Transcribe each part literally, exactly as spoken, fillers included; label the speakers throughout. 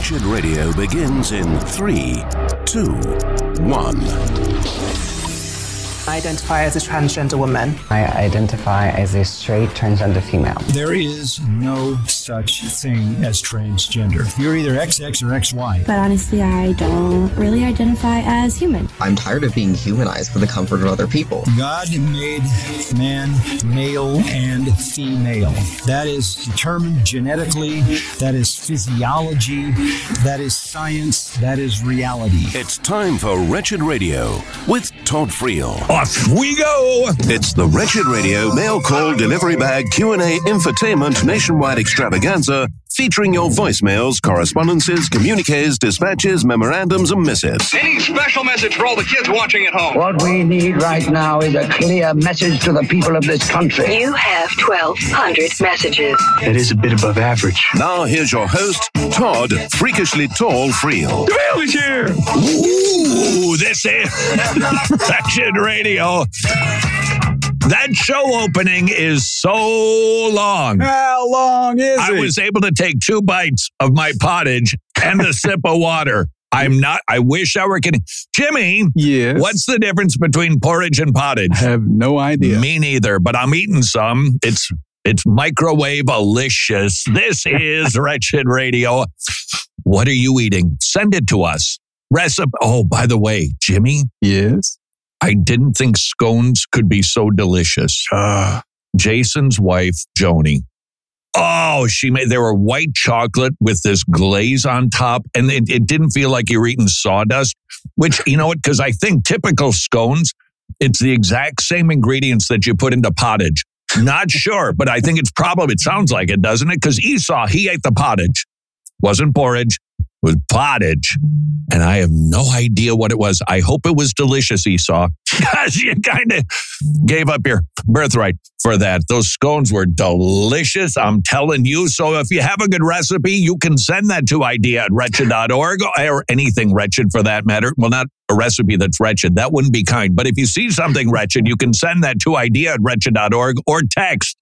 Speaker 1: Wretched Radio begins in three, two, one.
Speaker 2: I identify as a transgender woman.
Speaker 3: I identify as a straight transgender female.
Speaker 4: There is no such thing as transgender. You're either X X or X Y.
Speaker 5: But honestly, I don't really identify as human.
Speaker 6: I'm tired of being humanized for the comfort of other people.
Speaker 4: God made man male and female. That is determined genetically. That is physiology. That is science. That is reality.
Speaker 1: It's time for Wretched Radio with Todd Friel.
Speaker 7: Off we go!
Speaker 1: It's the Wretched Radio Mail Call Delivery Bag Q and A Infotainment Nationwide Extravaganza, featuring your voicemails, correspondences, communiques, dispatches, memorandums, and missives.
Speaker 8: Any special message for all the kids watching at home?
Speaker 9: What we need right now is a clear message to the people of this country.
Speaker 10: You have twelve hundred messages.
Speaker 11: That is a bit above average.
Speaker 1: Now here's your host, Todd Freakishly Tall Friel.
Speaker 7: The mail is here! Ooh, this is Wretched Radio. That show opening is so long.
Speaker 12: How long is
Speaker 7: I
Speaker 12: it?
Speaker 7: I was able to take two bites of my pottage and a sip of water. I'm not, I wish I were kidding. Jimmy,
Speaker 12: yes.
Speaker 7: What's the difference between porridge and pottage?
Speaker 12: I have no idea.
Speaker 7: Me neither, but I'm eating some. It's it's microwave-alicious. This is Wretched Radio. What are you eating? Send it to us. Recipe. Oh, by the way, Jimmy.
Speaker 12: Yes?
Speaker 7: I didn't think scones could be so delicious.
Speaker 12: Uh,
Speaker 7: Jason's wife, Joni. Oh, she made, they were white chocolate with this glaze on top. And it, it didn't feel like you were eating sawdust, which, you know what? Because I think typical scones, it's the exact same ingredients that you put into pottage. Not sure, but I think it's probably, it sounds like it, doesn't it? Because Esau, he ate the pottage. Wasn't porridge. It was pottage. And I have no idea what it was. I hope it was delicious, Esau, because you kind of gave up your birthright for that. Those scones were delicious, I'm telling you. So if you have a good recipe, you can send that to idea at wretched dot org or anything wretched for that matter. Well, not a recipe that's wretched. That wouldn't be kind. But if you see something wretched, you can send that to idea at wretched dot org or text.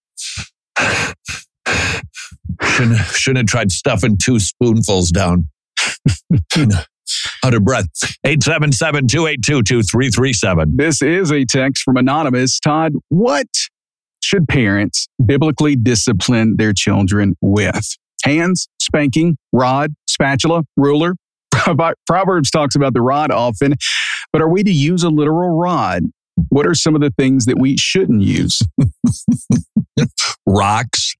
Speaker 7: Shouldn't, shouldn't have tried stuffing two spoonfuls down. Out of breath. eight seven seven, two eight two, two three three seven.
Speaker 12: This is a text from Anonymous. Todd, what should parents biblically discipline their children with? Hands, spanking, rod, spatula, ruler? Proverbs talks about the rod often, but are we to use a literal rod? What are some of the things that we shouldn't use?
Speaker 7: Rocks.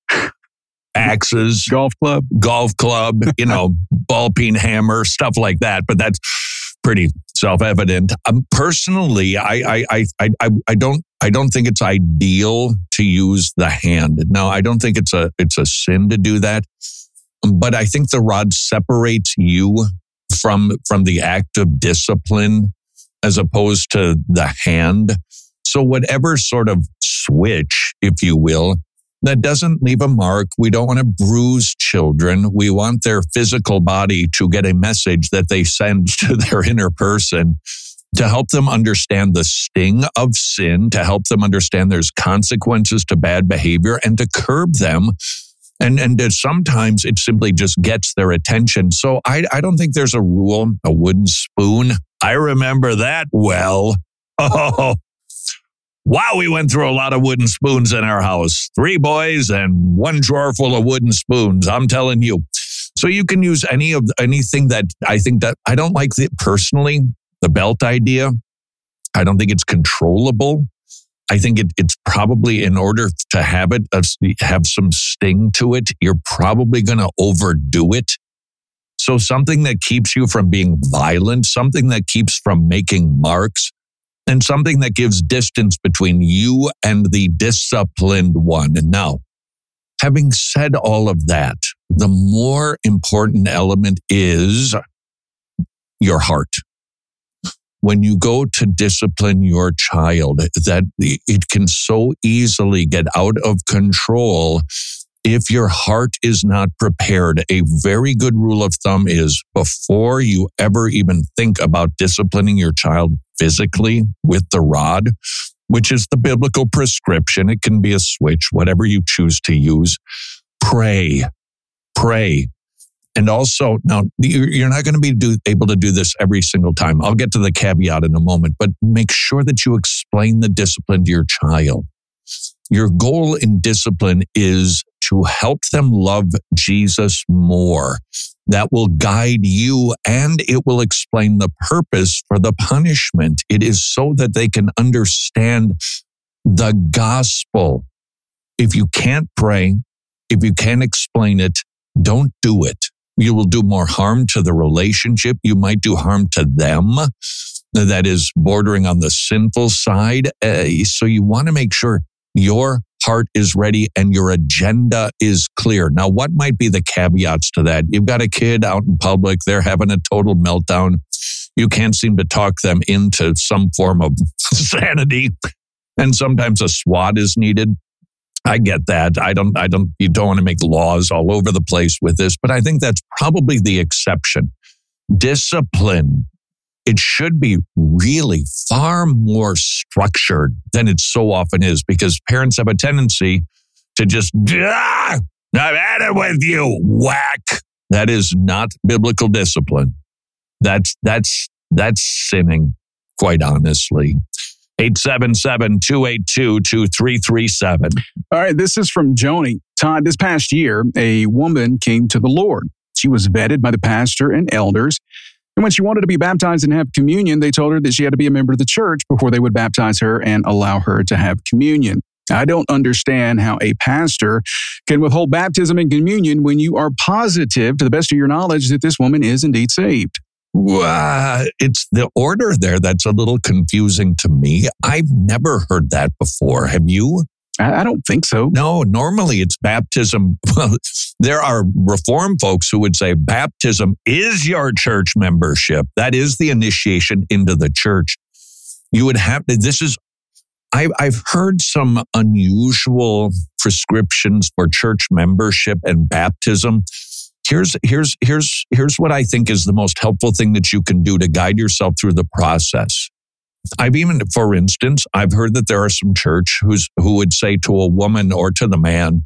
Speaker 7: Axes,
Speaker 12: golf club,
Speaker 7: golf club, you know, ball peen hammer, stuff like that. But that's pretty self-evident. Um, personally, I, I, I, I, I don't, I don't think it's ideal to use the hand. Now, I don't think it's a, it's a sin to do that. But I think the rod separates you from, from the act of discipline as opposed to the hand. So whatever sort of switch, if you will, that doesn't leave a mark. We don't want to bruise children. We want their physical body to get a message that they send to their inner person to help them understand the sting of sin, to help them understand there's consequences to bad behavior and to curb them. And, and sometimes it simply just gets their attention. So I, I don't think there's a rule, a wooden spoon. I remember that well. Oh, wow, we went through a lot of wooden spoons in our house. Three boys and one drawer full of wooden spoons, I'm telling you. So you can use any of anything that I think that, I don't like the, personally, the belt idea. I don't think it's controllable. I think it, it's probably, in order to have it, uh, have some sting to it, you're probably going to overdo it. So something that keeps you from being violent, something that keeps from making marks, and something that gives distance between you and the disciplined one. And now, having said all of that, the more important element is your heart. When you go to discipline your child, that it can so easily get out of control if your heart is not prepared. A very good rule of thumb is, before you ever even think about disciplining your child physically with the rod, which is the biblical prescription, it can be a switch, whatever you choose to use, pray, pray. And also, now, you're not going to be do, able to do this every single time. I'll get to the caveat in a moment, but make sure that you explain the discipline to your child. Your goal in discipline is to help them love Jesus more. That will guide you, and it will explain the purpose for the punishment. It is so that they can understand the gospel. If you can't pray, if you can't explain it, don't do it. You will do more harm to the relationship. You might do harm to them. That is bordering on the sinful side. Uh, so you want to make sure your heart is ready and your agenda is clear. Now, what might be the caveats to that? You've got a kid out in public. They're having a total meltdown. You can't seem to talk them into some form of sanity. And sometimes a SWAT is needed. I get that. I don't, I don't, you don't want to make laws all over the place with this, but I think that's probably the exception. Discipline, it should be really far more structured than it so often is, because parents have a tendency to just, ah, I've had it with you, whack. That is not biblical discipline. That's, that's, that's sinning, quite honestly. eight seven seven, two eight two, two three three seven.
Speaker 12: All right, this is from Joni. Todd, this past year, a woman came to the Lord. She was vetted by the pastor and elders. And when she wanted to be baptized and have communion, they told her that she had to be a member of the church before they would baptize her and allow her to have communion. I don't understand how a pastor can withhold baptism and communion when you are positive, to the best of your knowledge, that this woman is indeed saved.
Speaker 7: Uh, it's the order there that's a little confusing to me. I've never heard that before. Have you?
Speaker 12: I don't think so.
Speaker 7: No, normally it's baptism. Well, there are Reformed folks who would say baptism is your church membership. That is the initiation into the church. You would have to, this is, I've, I've heard some unusual prescriptions for church membership and baptism. Here's, here's, here's, here's what I think is the most helpful thing that you can do to guide yourself through the process. I've even, for instance, I've heard that there are some church who's, who would say to a woman or to the man,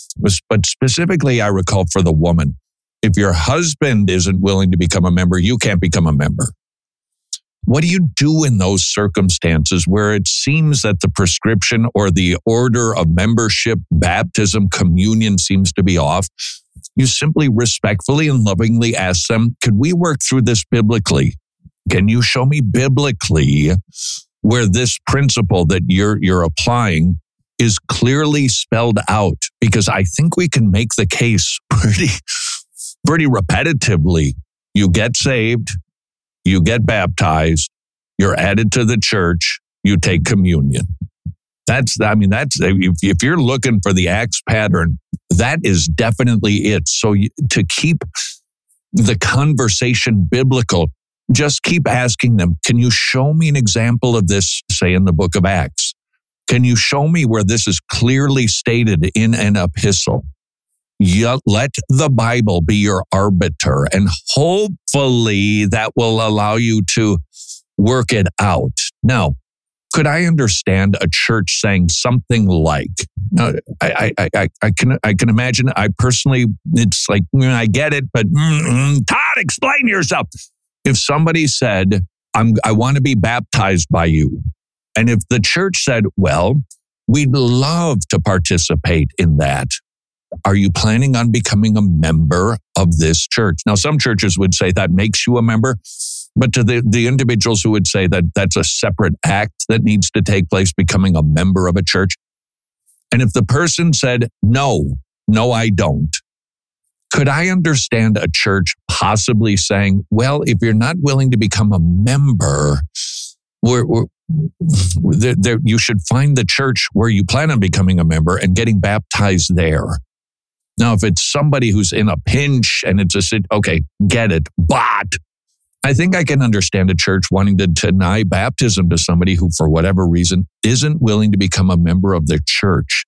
Speaker 7: but specifically I recall for the woman, if your husband isn't willing to become a member, you can't become a member. What do you do in those circumstances where it seems that the prescription or the order of membership, baptism, communion seems to be off? You simply respectfully and lovingly ask them, could we work through this biblically? Can you show me biblically where this principle that you're you're applying is clearly spelled out? Because I think we can make the case pretty, pretty repetitively. You get saved, you get baptized, you're added to the church, you take communion. That's, I mean, that's, if, if you're looking for the Acts pattern, that is definitely it. So you, to keep the conversation biblical, just keep asking them, can you show me an example of this, say, in the book of Acts? Can you show me where this is clearly stated in an epistle? You let the Bible be your arbiter, and hopefully that will allow you to work it out. Now, could I understand a church saying something like, uh, I, I, I, I can, I can imagine, I personally, it's like, I get it, but mm, Todd, explain yourself. If somebody said, I'm, I want to be baptized by you, and if the church said, well, we'd love to participate in that, are you planning on becoming a member of this church? Now, some churches would say that makes you a member, but to the, the individuals who would say that that's a separate act that needs to take place, becoming a member of a church. And if the person said, no, no, I don't, could I understand a church possibly saying, well, if you're not willing to become a member, we're, we're, there, there, you should find the church where you plan on becoming a member and getting baptized there. Now, if it's somebody who's in a pinch and it's a, okay, get it, but I think I can understand a church wanting to deny baptism to somebody who, for whatever reason, isn't willing to become a member of their church.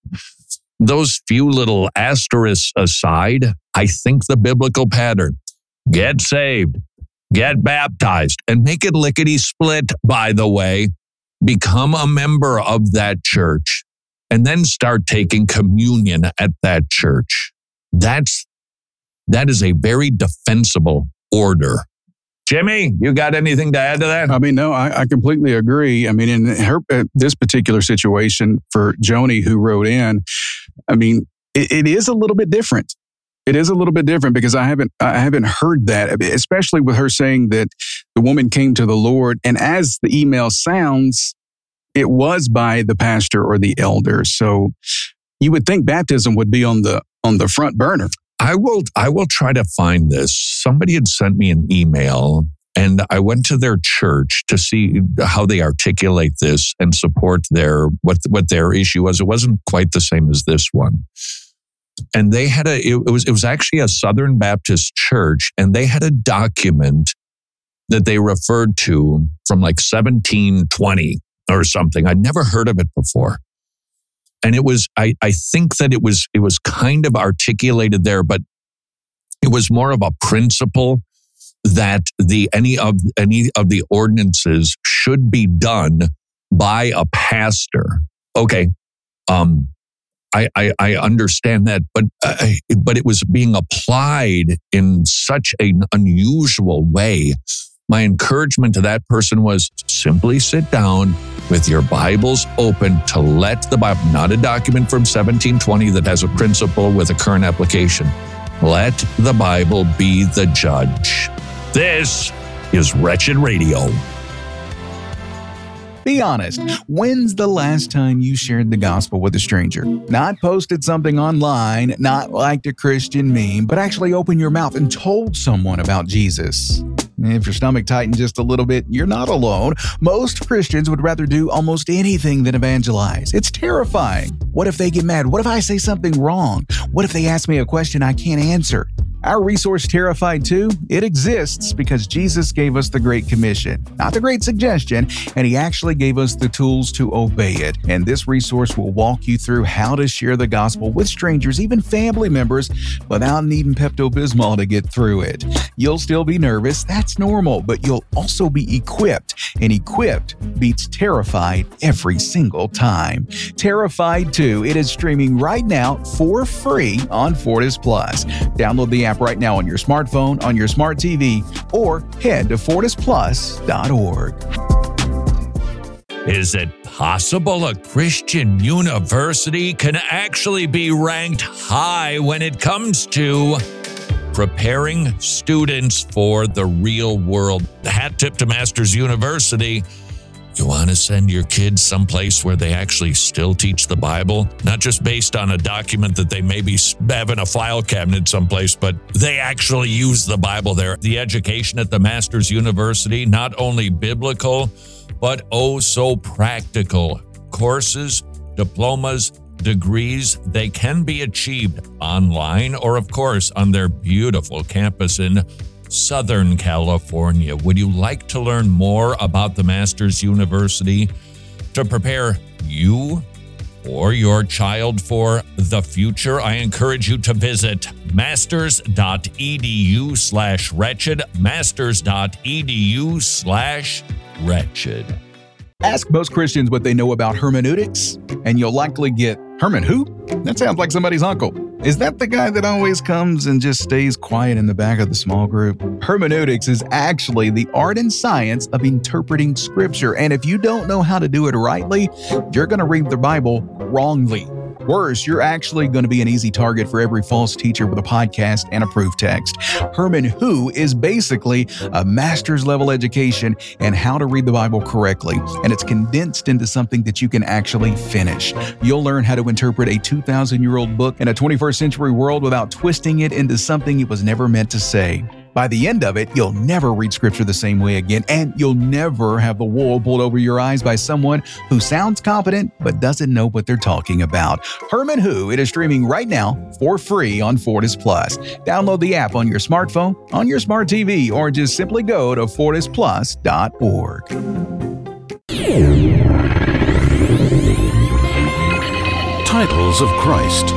Speaker 7: Those few little asterisks aside, I think the biblical pattern, get saved, get baptized, and make it lickety split, by the way, become a member of that church, and then start taking communion at that church. That's That is a very defensible order. Jimmy, you got anything to add to that?
Speaker 12: I mean, no, I, I completely agree. I mean, in her uh, this particular situation for Joni, who wrote in, I mean, it, it is a little bit different. It is a little bit different because I haven't I haven't heard that, especially with her saying that the woman came to the Lord, and as the email sounds, it was by the pastor or the elder. So you would think baptism would be on the on the front burner.
Speaker 7: I will I will try to find this. Somebody had sent me an email, and I went to their church to see how they articulate this and support their what what their issue was. It wasn't quite the same as this one. And they had a it was it was actually a Southern Baptist church, and they had a document that they referred to from like seventeen twenty or something. I'd never heard of it before. And it was, I, I think that it was, it was kind of articulated there, but it was more of a principle that the, any of, any of the ordinances should be done by a pastor. Okay. Um, I, I, I understand that, but, uh, but it was being applied in such an unusual way. My encouragement to that person was simply sit down with your Bibles open to let the Bible, not a document from seventeen twenty that has a principle with a current application. Let the Bible be the judge. This is Wretched Radio.
Speaker 13: Be honest. When's the last time you shared the gospel with a stranger? Not posted something online, not liked a Christian meme, but actually opened your mouth and told someone about Jesus. If your stomach tightened just a little bit, you're not alone. Most Christians would rather do almost anything than evangelize. It's terrifying. What if they get mad? What if I say something wrong? What if they ask me a question I can't answer? Our resource, Terrified two, it exists because Jesus gave us the Great Commission, not the Great Suggestion, and he actually gave us the tools to obey it. And this resource will walk you through how to share the gospel with strangers, even family members, without needing Pepto-Bismol to get through it. You'll still be nervous, that's normal, but you'll also be equipped, and equipped beats terrified every single time. Terrified two, it is streaming right now for free on Fortis Plus. Download the app right now on your smartphone, on your smart T V, or head to fortis plus dot org.
Speaker 7: Is it possible a Christian university can actually be ranked high when it comes to preparing students for the real world? Hat tip to Masters University. You want to send your kids someplace where they actually still teach the Bible? Not just based on a document that they maybe have in a file cabinet someplace, but they actually use the Bible there. The education at the Masters University, not only biblical, but oh so practical. Courses, diplomas, degrees, they can be achieved online or, of course, on their beautiful campus in Southern California. Would you like to learn more about the Masters University to prepare you or your child for the future? I encourage you to visit masters.edu slash wretched, masters.edu slash wretched.
Speaker 13: Ask most Christians what they know about hermeneutics, and you'll likely get, Herman who? That sounds like somebody's uncle. Is that the guy that always comes and just stays quiet in the back of the small group? Hermeneutics is actually the art and science of interpreting scripture, and if you don't know how to do it rightly, you're going to read the Bible wrongly. Worse, you're actually going to be an easy target for every false teacher with a podcast and a proof text. Herman Who is basically a master's level education in how to read the Bible correctly, and it's condensed into something that you can actually finish. You'll learn how to interpret a two thousand year old book in a twenty-first century world without twisting it into something it was never meant to say. By the end of it, you'll never read scripture the same way again, and you'll never have the wool pulled over your eyes by someone who sounds competent but doesn't know what they're talking about. Herman Who, it is streaming right now for free on Fortis Plus. Download the app on your smartphone, on your smart T V, or just simply go to fortis plus dot org.
Speaker 14: Titles of Christ.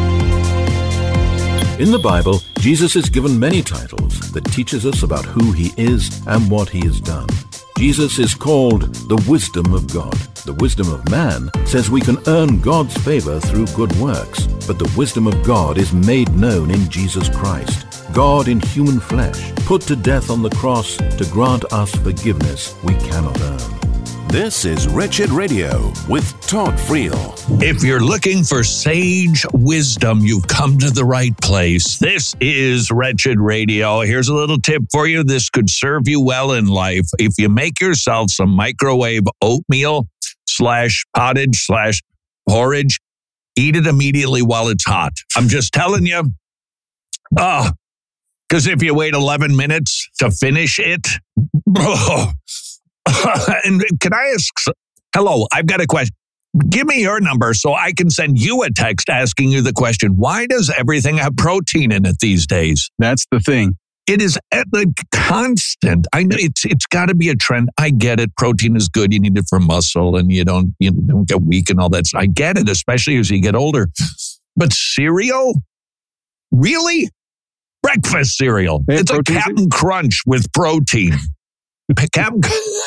Speaker 14: In the Bible, Jesus is given many titles that teaches us about who he is and what he has done. Jesus is called the wisdom of God. The wisdom of man says we can earn God's favor through good works, but the wisdom of God is made known in Jesus Christ. God in human flesh, put to death on the cross to grant us forgiveness we cannot earn.
Speaker 1: This is Wretched Radio with Todd Friel.
Speaker 7: If you're looking for sage wisdom, you've come to the right place. This is Wretched Radio. Here's a little tip for you. This could serve you well in life. If you make yourself some microwave oatmeal slash pottage slash porridge, eat it immediately while it's hot. I'm just telling you. Oh, because if you wait eleven minutes to finish it, oh, and can I ask, hello, I've got a question. Give me your number so I can send you a text asking you the question. Why does everything have protein in it these days?
Speaker 12: That's the thing.
Speaker 7: It is like constant. I know it's it's got to be a trend. I get it. Protein is good. You need it for muscle and you don't, you don't get weak and all that. I get it, especially as you get older. But cereal? Really? Breakfast cereal. It's a Captain Crunch with protein. Captain,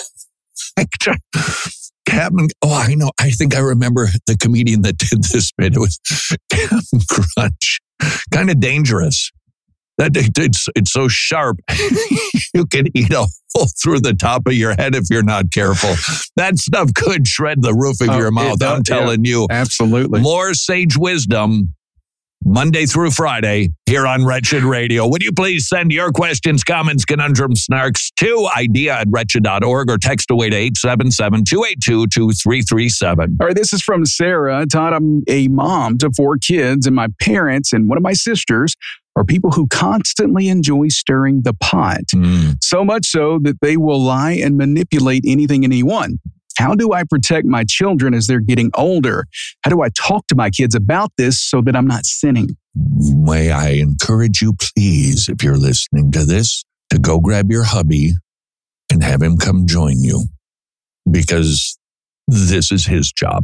Speaker 7: Captain, oh, I know. I think I remember the comedian that did this bit. It was Captain Crunch. Kind of dangerous. That it's it's so sharp, you can eat a hole through the top of your head if you're not careful. That stuff could shred the roof of oh, your mouth. I'm telling yeah, you.
Speaker 12: Absolutely.
Speaker 7: More sage wisdom. Monday through Friday here on Wretched Radio. Would you please send your questions, comments, conundrums, snarks to idea at wretched dot org or text away to eight seven seven, two eight two, two three three seven.
Speaker 12: All right, this is from Sarah. Todd, I'm a mom to four kids, and my parents and one of my sisters are people who constantly enjoy stirring the pot. Mm. So much so that they will lie and manipulate anything and anyone. How do I protect my children as they're getting older? How do I talk to my kids about this so that I'm not sinning?
Speaker 7: May I encourage you, please, if you're listening to this, to go grab your hubby and have him come join you, because this is his job.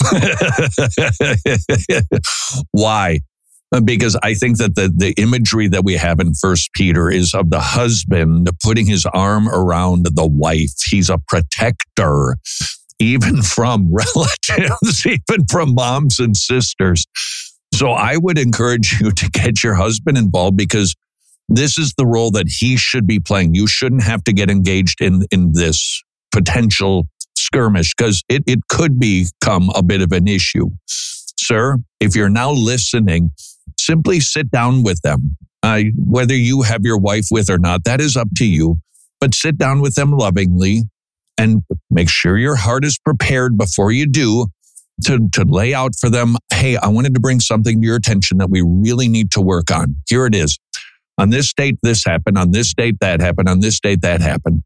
Speaker 7: Why? Because I think that the, the imagery that we have in First Peter is of the husband putting his arm around the wife. He's a protector, even from relatives, even from moms and sisters. So I would encourage you to get your husband involved, because this is the role that he should be playing. You shouldn't have to get engaged in, in this potential skirmish, because it, it could become a bit of an issue. Sir, if you're now listening, simply sit down with them. Uh, whether you have your wife with or not, that is up to you. But sit down with them lovingly and make sure your heart is prepared before you do to, to lay out for them, hey, I wanted to bring something to your attention that we really need to work on. Here it is. On this date, this happened. On this date, that happened. On this date, that happened.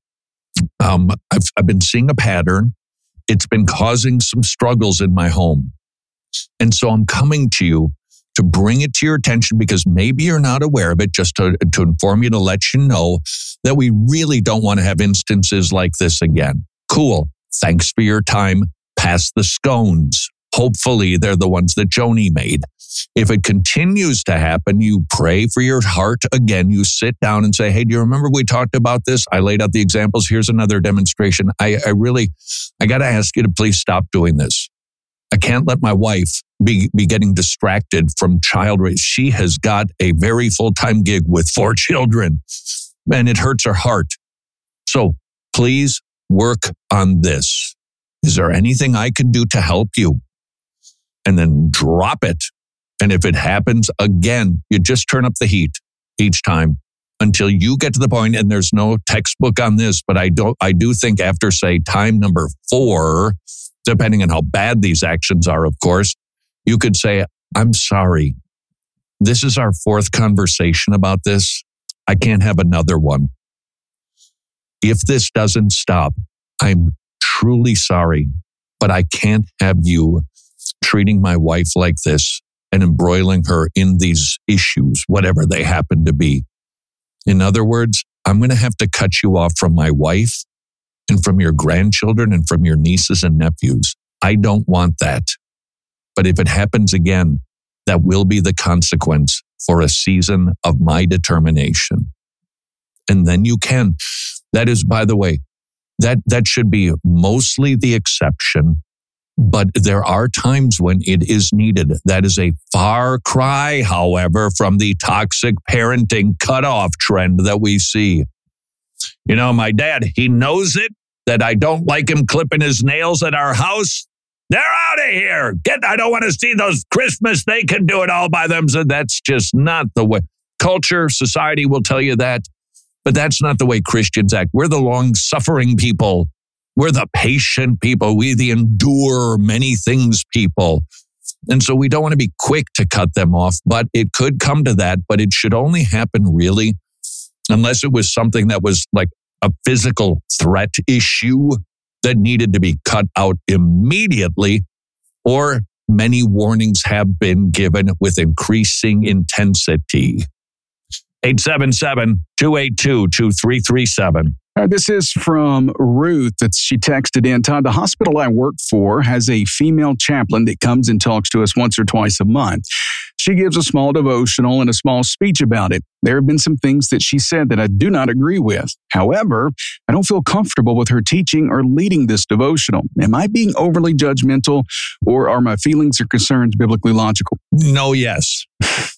Speaker 7: Um, I've, I've been seeing a pattern. It's been causing some struggles in my home. And so I'm coming to you to bring it to your attention, because maybe you're not aware of it, just to, to inform you, to let you know that we really don't want to have instances like this again. Cool. Thanks for your time. Pass the scones. Hopefully they're the ones that Joni made. If it continues to happen, you pray for your heart again. You sit down and say, hey, do you remember we talked about this? I laid out the examples. Here's another demonstration. I, I really, I got to ask you to please stop doing this. I can't let my wife be, be getting distracted from child raise. She has got a very full-time gig with four children, and it hurts her heart. So please work on this. Is there anything I can do to help you? And then drop it. And if it happens again, you just turn up the heat each time until you get to the point, and there's no textbook on this, but I don't, I do think after, say, time number four, depending on how bad these actions are, of course, you could say, I'm sorry. This is our fourth conversation about this. I can't have another one. If this doesn't stop, I'm truly sorry, but I can't have you treating my wife like this and embroiling her in these issues, whatever they happen to be. In other words, I'm going to have to cut you off from my wife and from your grandchildren and from your nieces and nephews. I don't want that. But if it happens again, that will be the consequence for a season of my determination. And then you can. That is, by the way, that, that should be mostly the exception. but there are times when it is needed. That is a far cry, however, from the toxic parenting cutoff trend that we see. You know, my dad, he knows it, that I don't like him clipping his nails at our house. They're out of here. Get, I don't want to see those Christmas. They can do it all by themselves. That's just not the way. Culture, society will tell you that, but that's not the way Christians act. We're the long-suffering people. We're the patient people. We the endure many things people. And so we don't want to be quick to cut them off, but it could come to that, but it should only happen really unless it was something that was like a physical threat issue that needed to be cut out immediately, or many warnings have been given with increasing intensity. eight seven seven, two eight two, two three three seven.
Speaker 12: Uh, this is from Ruth. That she texted in, Todd, the hospital I work for has a female chaplain that comes and talks to us once or twice a month. She gives a small devotional and a small speech about it. There have been some things that she said that I do not agree with. However, I don't feel comfortable with her teaching or leading this devotional. Am I being overly judgmental, or are my feelings or concerns biblically logical?
Speaker 7: No, yes.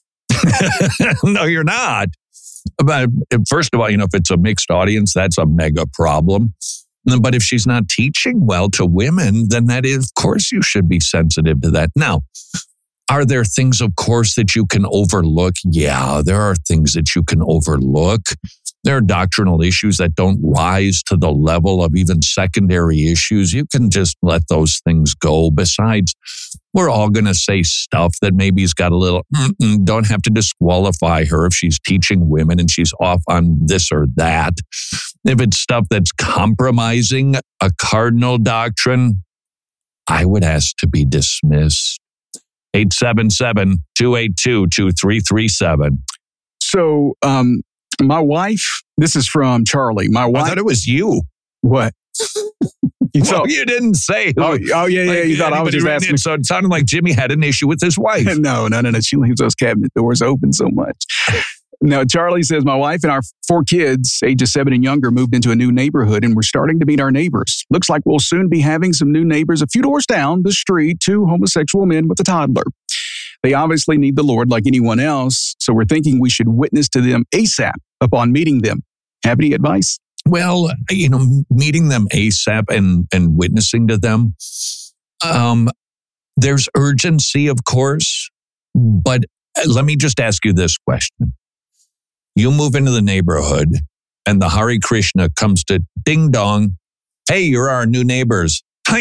Speaker 7: No, you're not. But first of all, you know, if it's a mixed audience, that's a mega problem. But if she's not teaching well to women, then that is, of course, you should be sensitive to that. Now, are there things, of course, that you can overlook? Yeah, there are things that you can overlook. There are doctrinal issues that don't rise to the level of even secondary issues. You can just let those things go. Besides, we're all going to say stuff that maybe has got a little, don't have to disqualify her if she's teaching women and she's off on this or that. If it's stuff that's compromising a cardinal doctrine, I would ask to be dismissed. eight seven seven, two eight two, two three three seven.
Speaker 12: So, um, my wife, this is from Charlie. My wife.
Speaker 7: I thought it was you.
Speaker 12: What?
Speaker 7: You, well, thought, you didn't say.
Speaker 12: Who, oh, oh, yeah, yeah. Like, you thought I was just asking.
Speaker 7: In, so it sounded like Jimmy had an issue with his wife.
Speaker 12: no, no, no, no. She leaves those cabinet doors open so much. No, Charlie says, my wife and our four kids, ages seven and younger, moved into a new neighborhood, and we're starting to meet our neighbors. Looks like we'll soon be having some new neighbors a few doors down the street, two homosexual men with a toddler. They obviously need the Lord like anyone else, so we're thinking we should witness to them ASAP upon meeting them. Have any advice?
Speaker 7: Well, you know, meeting them ASAP and, and witnessing to them, um, there's urgency, of course, but let me just ask you this question. You move into the neighborhood and the Hare Krishna comes to ding dong. Hey, you're our new neighbors.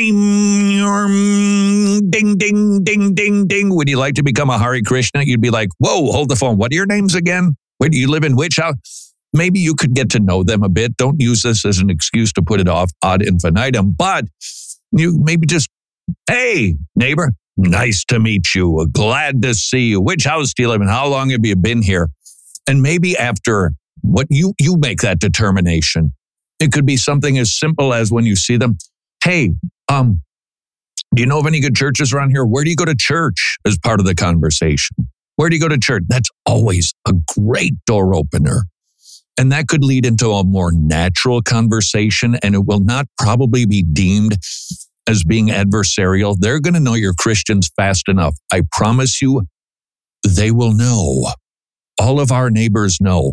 Speaker 7: Ding, ding, ding, ding, ding. Would you like to become a Hare Krishna? You'd be like, whoa, hold the phone. What are your names again? Where do you live in which house? Maybe you could get to know them a bit. Don't use this as an excuse to put it off ad infinitum, but you maybe just, hey, neighbor, nice to meet you. Glad to see you. Which house do you live in? How long have you been here? And maybe after what you, you make that determination. It could be something as simple as when you see them, hey, um, do you know of any good churches around here? Where do you go to church as part of the conversation? Where do you go to church? That's always a great door opener. And that could lead into a more natural conversation, and it will not probably be deemed as being adversarial. They're going to know you're Christians fast enough. I promise you, they will know. All of our neighbors know,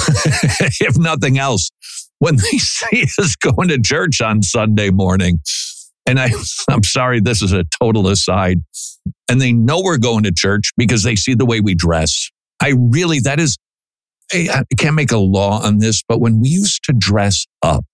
Speaker 7: if nothing else, when they see us going to church on Sunday morning. And I, I'm sorry, this is a total aside. And they know we're going to church because they see the way we dress. I really, that is, I can't make a law on this, but when we used to dress up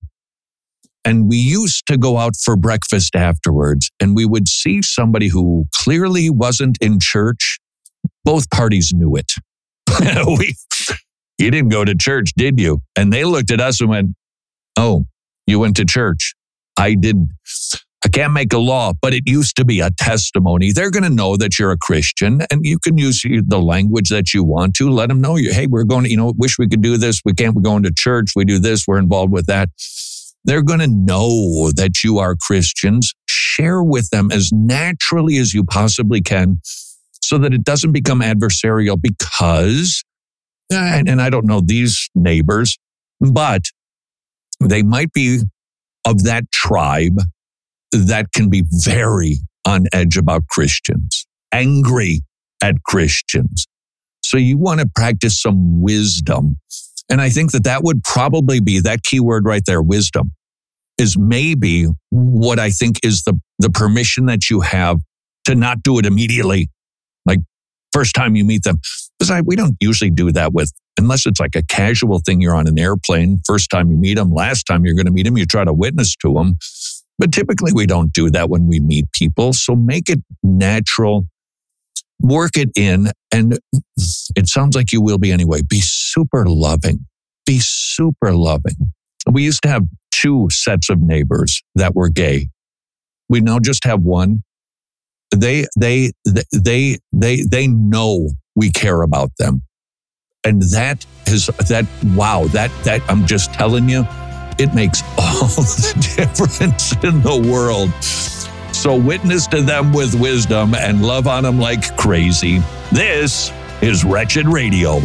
Speaker 7: and we used to go out for breakfast afterwards and we would see somebody who clearly wasn't in church, both parties knew it. we, you didn't go to church, did you? And they looked at us and went, oh, you went to church. I didn't. I can't make a law, but it used to be a testimony. They're going to know that you're a Christian, and you can use the language that you want to. Let them know you. Hey, we're going to, you know, wish we could do this. We can't. We're going to church. We do this. We're involved with that. They're going to know that you are Christians. Share with them as naturally as you possibly can so that it doesn't become adversarial because, and, and I don't know these neighbors, but they might be of that tribe that can be very, on edge about Christians, angry at Christians. So you want to practice some wisdom. And I think that that would probably be that key word right there, wisdom, is maybe what I think is the, the permission that you have to not do it immediately. Like first time you meet them. Because I, we don't usually do that with, unless it's like a casual thing, you're on an airplane, first time you meet them, last time you're going to meet them, you try to witness to them. But typically we don't do that when we meet people. So make it natural, work it in, and it sounds like you will be anyway. Be super loving. Be super loving. We used to have two sets of neighbors that were gay. We now just have one. They, they, they, they, they know we care about them. And that is, that, wow, that, that, I'm just telling you, it makes all the difference in the world. So witness to them with wisdom and love on them like crazy. This is Wretched Radio.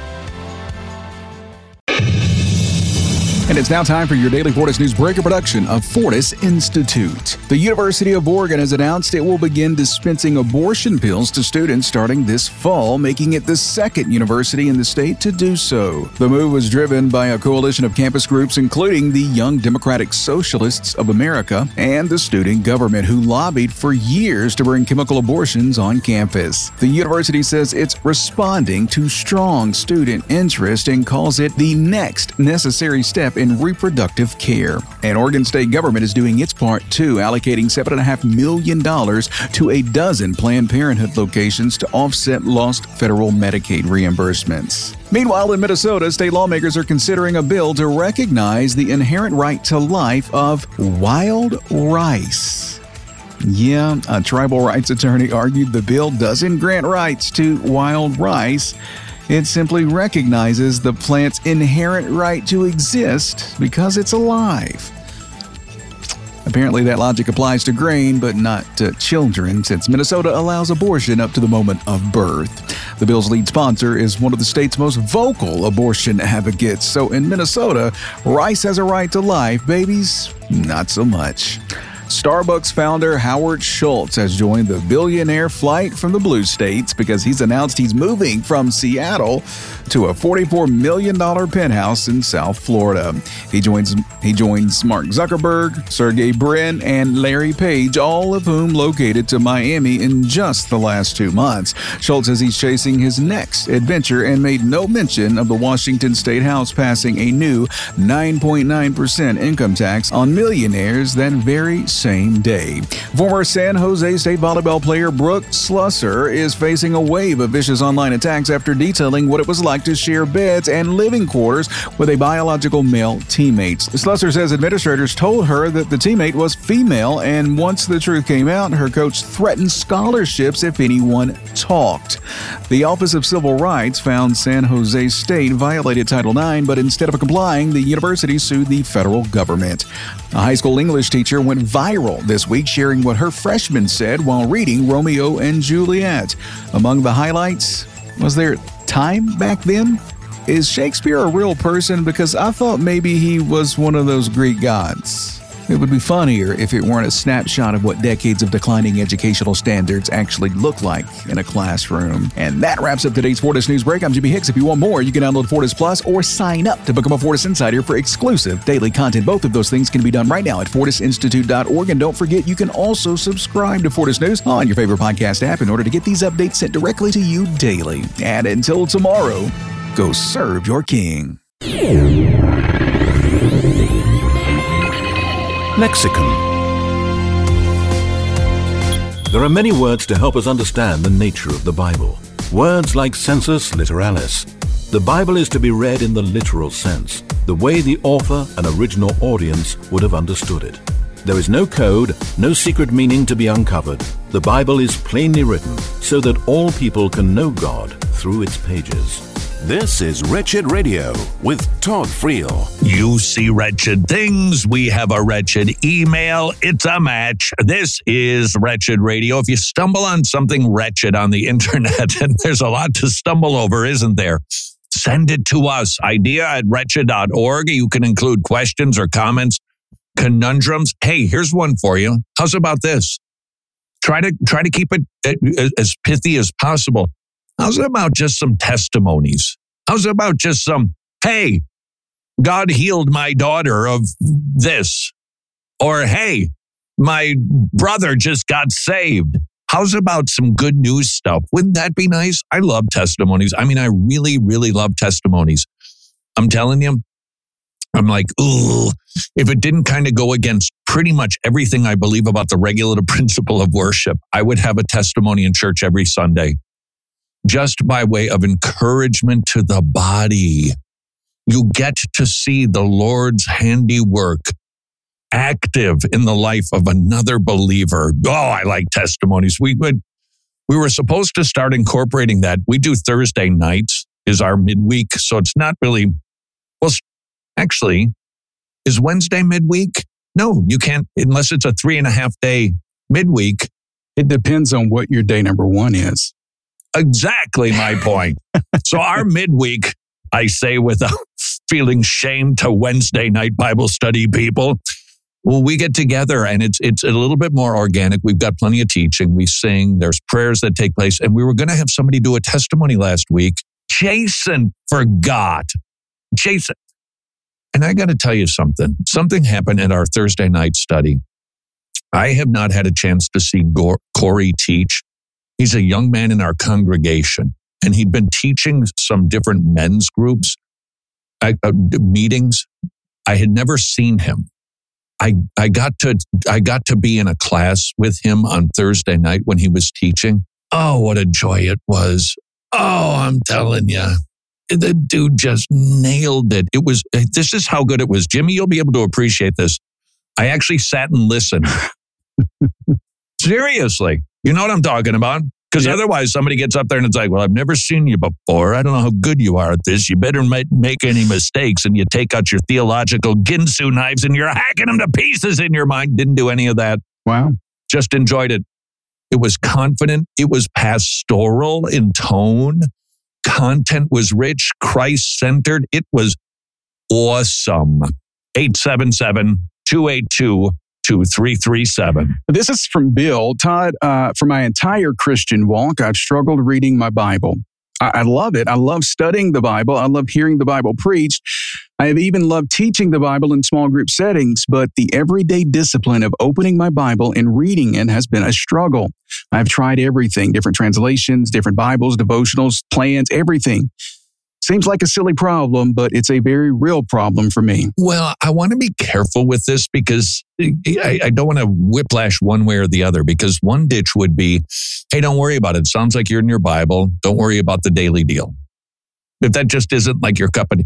Speaker 13: And it's now time for your daily Fortis News Breaker production of Fortis Institute. The University of Oregon has announced it will begin dispensing abortion pills to students starting this fall, making it the second university in the state to do so. The move was driven by a coalition of campus groups, including the Young Democratic Socialists of America and the student government, who lobbied for years to bring chemical abortions on campus. The university says it's responding to strong student interest and calls it the next necessary step in reproductive care. And Oregon state government is doing its part too, allocating seven point five million dollars to a dozen Planned Parenthood locations to offset lost federal Medicaid reimbursements. Meanwhile, in Minnesota, state lawmakers are considering a bill to recognize the inherent right to life of wild rice. Yeah, a tribal rights attorney argued the bill doesn't grant rights to wild rice. It simply recognizes the plant's inherent right to exist because it's alive. Apparently, that logic applies to grain, but not to children, since Minnesota allows abortion up to the moment of birth. The bill's lead sponsor is one of the state's most vocal abortion advocates. So in Minnesota, rice has a right to life, babies, not so much. Starbucks founder Howard Schultz has joined the billionaire flight from the blue states because he's announced he's moving from Seattle to a forty-four million dollars penthouse in South Florida. He joins he joins Mark Zuckerberg, Sergey Brin, and Larry Page, all of whom located to Miami in just the last two months. Schultz says he's chasing his next adventure and made no mention of the Washington State House passing a new nine point nine percent income tax on millionaires that very same day. Former San Jose State volleyball player Brooke Slusser is facing a wave of vicious online attacks after detailing what it was like to share beds and living quarters with a biological male teammate. Slusser says administrators told her that the teammate was female, and once the truth came out, her coach threatened scholarships if anyone talked. The Office of Civil Rights found San Jose State violated Title nine, but instead of complying, the university sued the federal government. A high school English teacher went viral this week, sharing what her freshmen said while reading Romeo and Juliet. Among the highlights, was there time back then? Is Shakespeare a real person? Because I thought maybe he was one of those Greek gods. It would be funnier if it weren't a snapshot of what decades of declining educational standards actually look like in a classroom. And that wraps up today's Fortis News Break. I'm Jimmy Hicks. If you want more, you can download Fortis Plus or sign up to become a Fortis Insider for exclusive daily content. Both of those things can be done right now at fortis institute dot org. And don't forget, you can also subscribe to Fortis News on your favorite podcast app in order to get these updates sent directly to you daily. And until tomorrow, go serve your king.
Speaker 14: Lexicon. There are many words to help us understand the nature of the Bible. Words like sensus literalis. The Bible is to be read in the literal sense, the way the author and original audience would have understood it. There is no code, no secret meaning to be uncovered. The Bible is plainly written so that all people can know God through its pages.
Speaker 1: This is Wretched Radio with Todd Friel.
Speaker 7: You see wretched things. We have a wretched email. It's a match. This is Wretched Radio. If you stumble on something wretched on the internet, and there's a lot to stumble over, isn't there? Send it to us. Idea at wretched dot org. You can include questions or comments, conundrums. Hey, here's one for you. How's about this? Try to try to keep it as pithy as possible. How's it about just some testimonies? How's it about just some, hey, God healed my daughter of this? Or, hey, my brother just got saved. How's about some good news stuff? Wouldn't that be nice? I love testimonies. I mean, I really, really love testimonies. I'm telling you, I'm like, ooh, if it didn't kind of go against pretty much everything I believe about the regulative principle of worship, I would have a testimony in church every Sunday, just by way of encouragement to the body. You get to see the Lord's handiwork active in the life of another believer. Oh, I like testimonies. We would, we were supposed to start incorporating that. We do Thursday nights is our midweek. So it's not really, well, actually, is Wednesday midweek? No, you can't, unless it's a three and a half day midweek.
Speaker 12: It depends on what your day number one is.
Speaker 7: Exactly my point. So our midweek, I say without feeling shame to Wednesday night Bible study people, well, we get together and it's it's a little bit more organic. We've got plenty of teaching. We sing. There's prayers that take place. And we were going to have somebody do a testimony last week. Jason forgot. Jason. And I got to tell you something. Something happened at our Thursday night study. I have not had a chance to see Gore, Corey teach. He's a young man in our congregation. And he'd been teaching some different men's groups, uh, uh, meetings. I had never seen him. I, I got to I got to be in a class with him on Thursday night when he was teaching. Oh, what a joy it was. Oh, I'm telling you, the dude just nailed it. It was, this is how good it was. Jimmy, you'll be able to appreciate this. I actually sat and listened. Seriously. You know what I'm talking about? Because yep. Otherwise somebody gets up there and it's like, well, I've never seen you before. I don't know how good you are at this. You better make, make any mistakes. And you take out your theological Ginsu knives and you're hacking them to pieces in your mind. Didn't do any of that.
Speaker 12: Wow.
Speaker 7: Just enjoyed it. It was confident. It was pastoral in tone. Content was rich, Christ-centered. It was awesome. eight seven seven, two eight two, two three three seven.
Speaker 12: This is from Bill. Todd, uh, for my entire Christian walk, I've struggled reading my Bible. I, I love it. I love studying the Bible. I love hearing the Bible preached. I have even loved teaching the Bible in small group settings, but the everyday discipline of opening my Bible and reading it has been a struggle. I've tried everything, different translations, different Bibles, devotionals, plans, everything. Seems like a silly problem, but it's a very real problem for me.
Speaker 7: Well, I want to be careful with this because I, I don't want to whiplash one way or the other, because one ditch would be, hey, don't worry about it. Sounds like you're in your Bible. Don't worry about the daily deal. If that just isn't like your cup of tea.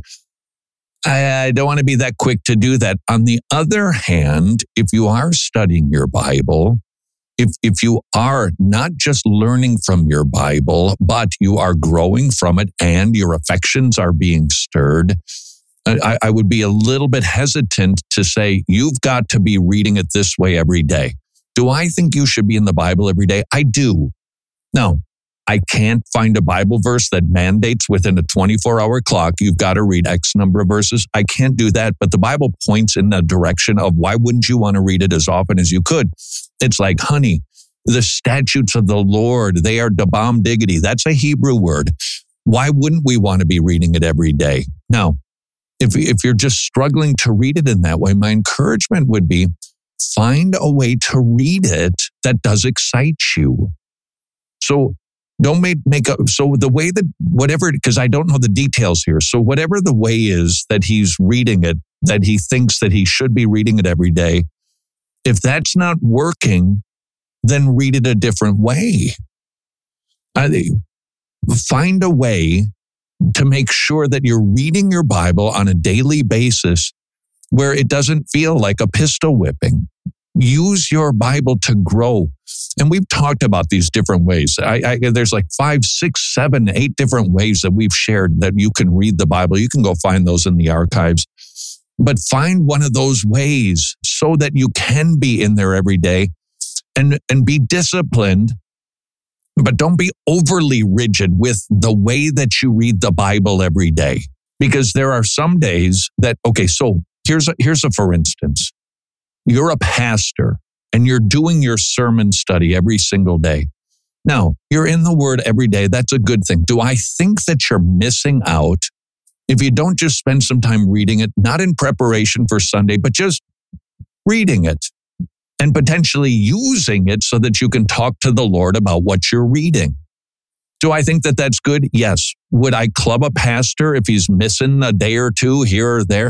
Speaker 7: I don't want to be that quick to do that. On the other hand, if you are studying your Bible, if if you are not just learning from your Bible, but you are growing from it and your affections are being stirred, I, I would be a little bit hesitant to say, you've got to be reading it this way every day. Do I think you should be in the Bible every day? I do. No. I can't find a Bible verse that mandates within a twenty-four hour clock, you've got to read X number of verses. I can't do that, but the Bible points in the direction of why wouldn't you want to read it as often as you could? It's like, honey, the statutes of the Lord, they are dabam diggity. That's a Hebrew word. Why wouldn't we want to be reading it every day? Now, if, if you're just struggling to read it in that way, my encouragement would be find a way to read it that does excite you. So, Don't make, make up. So the way that whatever, because I don't know the details here. So whatever the way is that he's reading it, that he thinks that he should be reading it every day, if that's not working, then read it a different way. I, find a way to make sure that you're reading your Bible on a daily basis where it doesn't feel like a pistol whipping. Use your Bible to grow. And we've talked about these different ways. I, I, there's like five, six, seven, eight different ways that we've shared that you can read the Bible. You can go find those in the archives. But find one of those ways so that you can be in there every day and, and be disciplined. But don't be overly rigid with the way that you read the Bible every day. Because there are some days that, okay, so here's a, here's a for instance. You're a pastor and you're doing your sermon study every single day. Now, you're in the Word every day. That's a good thing. Do I think that you're missing out if you don't just spend some time reading it, not in preparation for Sunday, but just reading it and potentially using it so that you can talk to the Lord about what you're reading? Do I think that that's good? Yes. Would I club a pastor if he's missing a day or two here or there?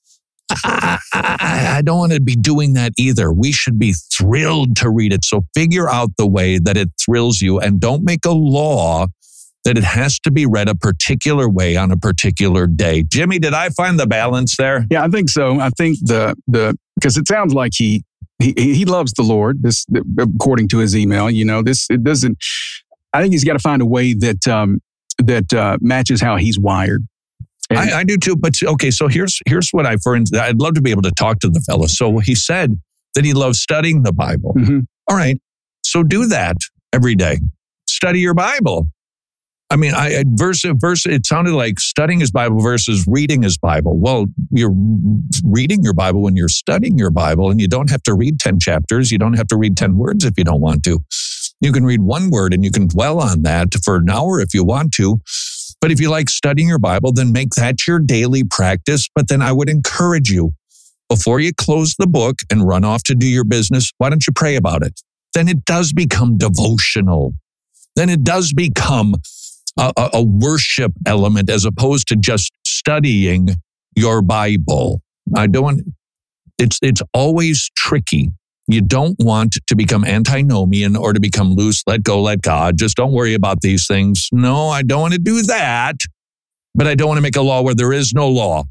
Speaker 7: I, I, I don't want to be doing that either. We should be thrilled to read it. So figure out the way that it thrills you, and don't make a law that it has to be read a particular way on a particular day. Jimmy, did I find the balance there?
Speaker 12: Yeah, I think so. I think the the because it sounds like he he he loves the Lord. This, according to his email, you know, this it doesn't. I think he's got to find a way that um, that uh, matches how he's wired.
Speaker 7: I, I do too, but okay. So here's here's what I, for instance, I'd love to be able to talk to the fellow. So he said that he loves studying the Bible.
Speaker 12: Mm-hmm.
Speaker 7: All right, so do that every day. Study your Bible. I mean, I verse verse. It sounded like studying his Bible versus reading his Bible. Well, you're reading your Bible when you're studying your Bible, and you don't have to read ten chapters. You don't have to read ten words if you don't want to. You can read one word and you can dwell on that for an hour if you want to. But if you like studying your Bible, then make that your daily practice. But then I would encourage you, before you close the book and run off to do your business, why don't you pray about it? Then it does become devotional. Then it does become a, a, a worship element as opposed to just studying your Bible. I don't, it's, it's always tricky. You don't want to become antinomian or to become loose, let go, let God. Just don't worry about these things. No, I don't want to do that, but I don't want to make a law where there is no law.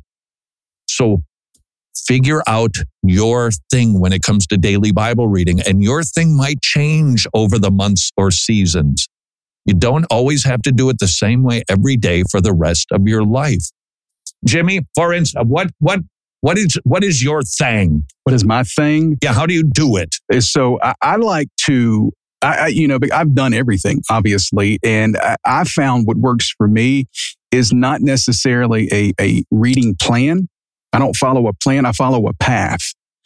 Speaker 7: So figure out your thing when it comes to daily Bible reading, and your thing might change over the months or seasons. You don't always have to do it the same way every day for the rest of your life. Jimmy, for instance, what, what, What is what is your thing?
Speaker 12: What is my thing?
Speaker 7: Yeah, how do you do it?
Speaker 12: So I, I like to, I, I you know, I've done everything, obviously, and I, I found what works for me is not necessarily a, a reading plan. I don't follow a plan, I follow a path.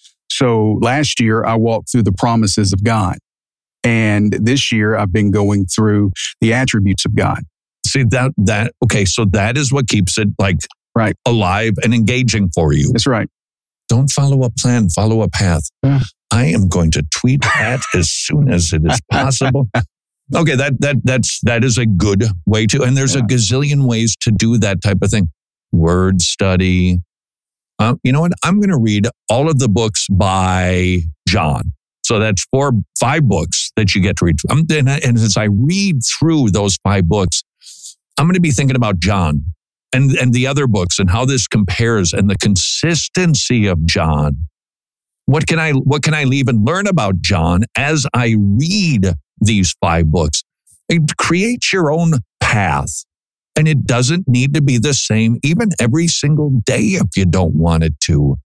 Speaker 12: So last year, I walked through the promises of God. And this year, I've been going through the attributes of God.
Speaker 7: See, that, that okay, so that is what keeps it like,
Speaker 12: right,
Speaker 7: alive and engaging for you.
Speaker 12: That's right.
Speaker 7: Don't follow a plan, follow a path.
Speaker 12: Yeah.
Speaker 7: I am going to tweet that as soon as it is possible. Okay, that that that's that is a good way to, and there's yeah. a gazillion ways to do that type of thing. Word study. Uh, you know what? I'm going to read all of the books by John. So that's four, five books that you get to read. I'm, and, and as I read through those five books, I'm going to be thinking about John. And, and the other books and how this compares and the consistency of John. What can I what can I leave and learn about John as I read these five books? It creates your own path. And it doesn't need to be the same even every single day if you don't want it to.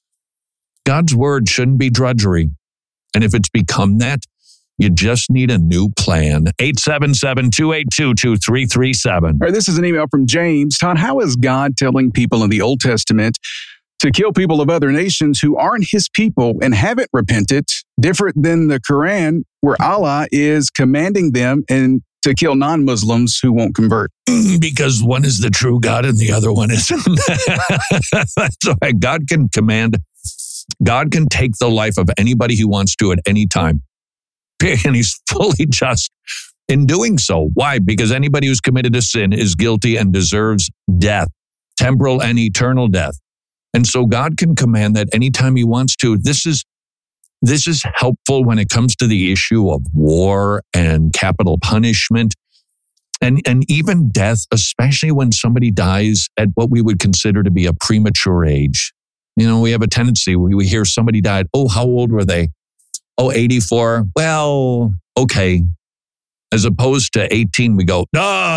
Speaker 7: God's word shouldn't be drudgery. And if it's become that, you just need a new plan. eight seven seven, two eight two, two three three seven.
Speaker 12: All right, this is an email from James. Todd, how is God telling people in the Old Testament to kill people of other nations who aren't his people and haven't repented, different than the Quran, where Allah is commanding them and to kill non-Muslims who won't convert?
Speaker 7: Because one is the true God and the other one isn't. That's why God can command, God can take the life of anybody he wants to at any time. And he's fully just in doing so. Why? Because anybody who's committed a sin is guilty and deserves death, temporal and eternal death. And so God can command that anytime he wants to. This is this is helpful when it comes to the issue of war and capital punishment and, and even death, especially when somebody dies at what we would consider to be a premature age. You know, we have a tendency, we, we hear somebody died. Oh, how old were they? Oh, eighty-four. Well, okay. As opposed to eighteen, we go,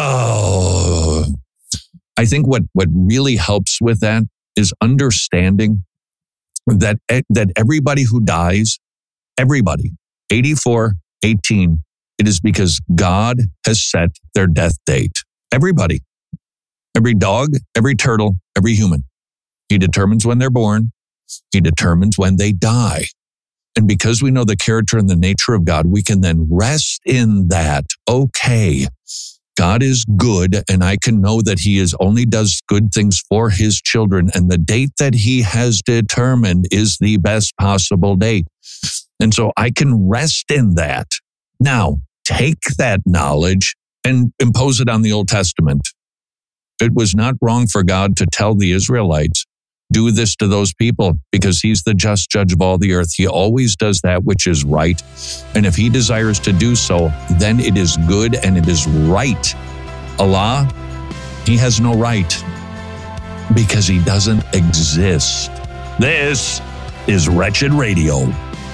Speaker 7: no. I think what, what really helps with that is understanding that, that everybody who dies, everybody, eighty-four, eighteen, it is because God has set their death date. Everybody. Every dog, every turtle, every human. He determines when they're born. He determines when they die. And because we know the character and the nature of God, we can then rest in that. Okay, God is good, and I can know that he is only does good things for his children. And the date that he has determined is the best possible date. And so I can rest in that. Now, take that knowledge and impose it on the Old Testament. It was not wrong for God to tell the Israelites, do this to those people, because he's the just judge of all the earth. He always does that which is right. And if he desires to do so, then it is good and it is right. Allah, he has no right because he doesn't exist. This is Wretched Radio.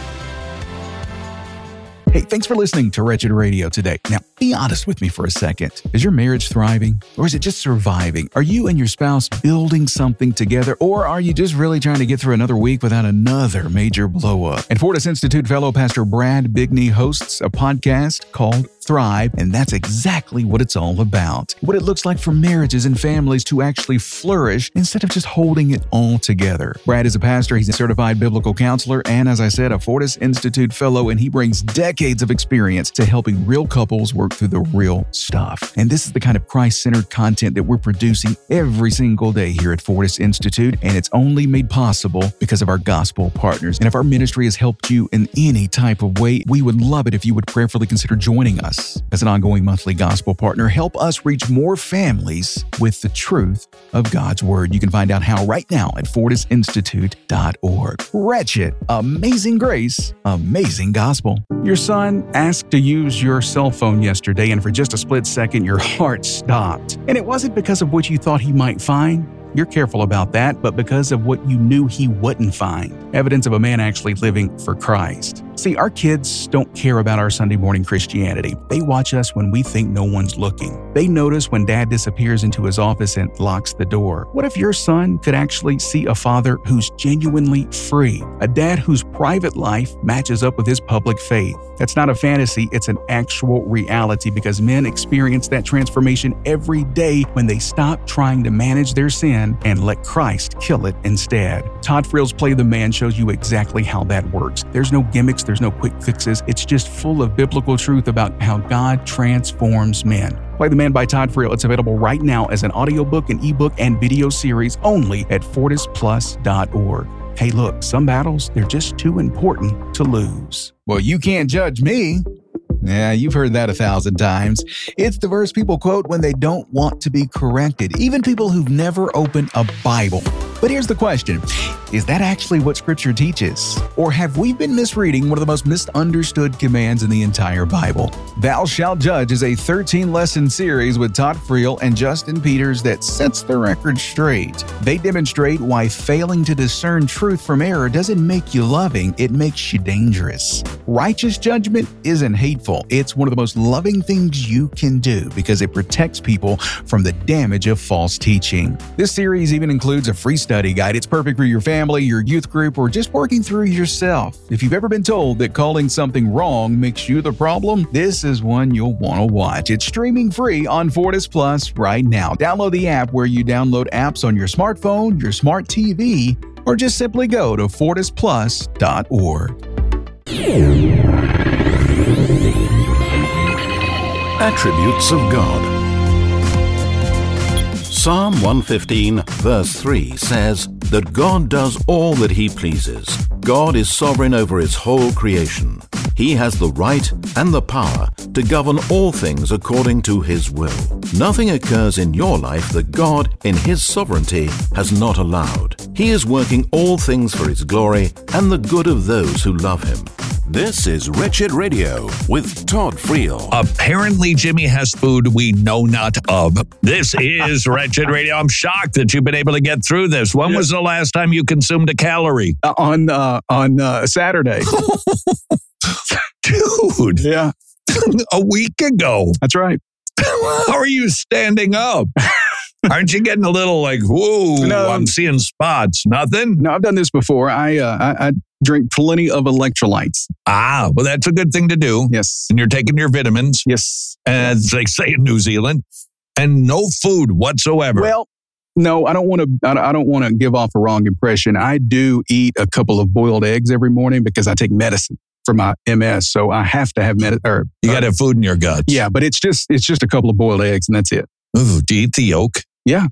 Speaker 13: Hey, thanks for listening to Wretched Radio today. Now, be honest with me for a second. Is your marriage thriving, or is it just surviving? Are you and your spouse building something together, or are you just really trying to get through another week without another major blow-up? And Fortis Institute fellow Pastor Brad Bigney hosts a podcast called Thrive, and that's exactly what it's all about. What it looks like for marriages and families to actually flourish instead of just holding it all together. Brad is a pastor, he's a certified biblical counselor, and as I said, a Fortis Institute fellow, and he brings decades of experience to helping real couples work through the real stuff. And this is the kind of Christ-centered content that we're producing every single day here at Fortis Institute, and it's only made possible because of our gospel partners. And if our ministry has helped you in any type of way, we would love it if you would prayerfully consider joining us as an ongoing monthly gospel partner. Help us reach more families with the truth of God's word. You can find out how right now at fortis institute dot org. Wretched, amazing grace, amazing gospel. Your son asked to use your cell phone yesterday, and for just a split second, your heart stopped. And it wasn't because of what you thought he might find. You're careful about that, but because of what you knew he wouldn't find. Evidence of a man actually living for Christ. See, our kids don't care about our Sunday morning Christianity. They watch us when we think no one's looking. They notice when dad disappears into his office and locks the door. What if your son could actually see a father who's genuinely free? A dad whose private life matches up with his public faith. That's not a fantasy, it's an actual reality, because men experience that transformation every day when they stop trying to manage their sin and let Christ kill it instead. Todd Friel's Play the Man shows you exactly how that works. There's no gimmicks, there's no quick fixes. It's just full of biblical truth about how God transforms men. Play the Man by Todd Friel. It's available right now as an audiobook, an ebook, and video series only at fortis plus dot org. Hey, look, some battles, they're just too important to lose. Well, you can't judge me. Yeah, you've heard that a thousand times. It's the verse people quote when they don't want to be corrected, even people who've never opened a Bible. But here's the question. Is that actually what Scripture teaches? Or have we been misreading one of the most misunderstood commands in the entire Bible? Thou Shalt Judge is a thirteen-lesson series with Todd Friel and Justin Peters that sets the record straight. They demonstrate why failing to discern truth from error doesn't make you loving, it makes you dangerous. Righteous judgment isn't hateful. It's one of the most loving things you can do because it protects people from the damage of false teaching. This series even includes a free study guide. It's perfect for your family, your youth group, or just working through yourself. If you've ever been told that calling something wrong makes you the problem, this is one you'll want to watch. It's streaming free on Fortis Plus right now. Download the app where you download apps on your smartphone, your smart T V, or just simply go to fortis plus dot org.
Speaker 14: Attributes of God. Psalm one fifteen verse three says that God does all that he pleases. God is sovereign over his whole creation. He has the right and the power to govern all things according to his will. Nothing occurs in your life that God, in his sovereignty, has not allowed. He is working all things for his glory and the good of those who love him.
Speaker 1: This is Wretched Radio with Todd Friel.
Speaker 7: Apparently, Jimmy has food we know not of. This is Wretched Radio. I'm shocked that you've been able to get through this. When yeah. was the last time you consumed a calorie?
Speaker 12: Uh, on uh, on uh, Saturday.
Speaker 7: Dude.
Speaker 12: Yeah.
Speaker 7: A week ago.
Speaker 12: That's right.
Speaker 7: How are you standing up? Aren't you getting a little like, whoa, no, I'm seeing spots? Nothing?
Speaker 12: No, I've done this before. I, uh, I, I drink plenty of electrolytes.
Speaker 7: Ah, well, that's a good thing to do.
Speaker 12: Yes.
Speaker 7: And you're taking your vitamins.
Speaker 12: Yes.
Speaker 7: As they say in New Zealand. And no food whatsoever.
Speaker 12: Well, No, I don't want to. I don't want to give off a wrong impression. I do eat a couple of boiled eggs every morning because I take medicine for my M S, so I have to have medicine. Or
Speaker 7: you got to have food in your guts.
Speaker 12: Yeah, but it's just it's just a couple of boiled eggs and that's it.
Speaker 7: Ooh, do you eat the yolk?
Speaker 12: Yeah.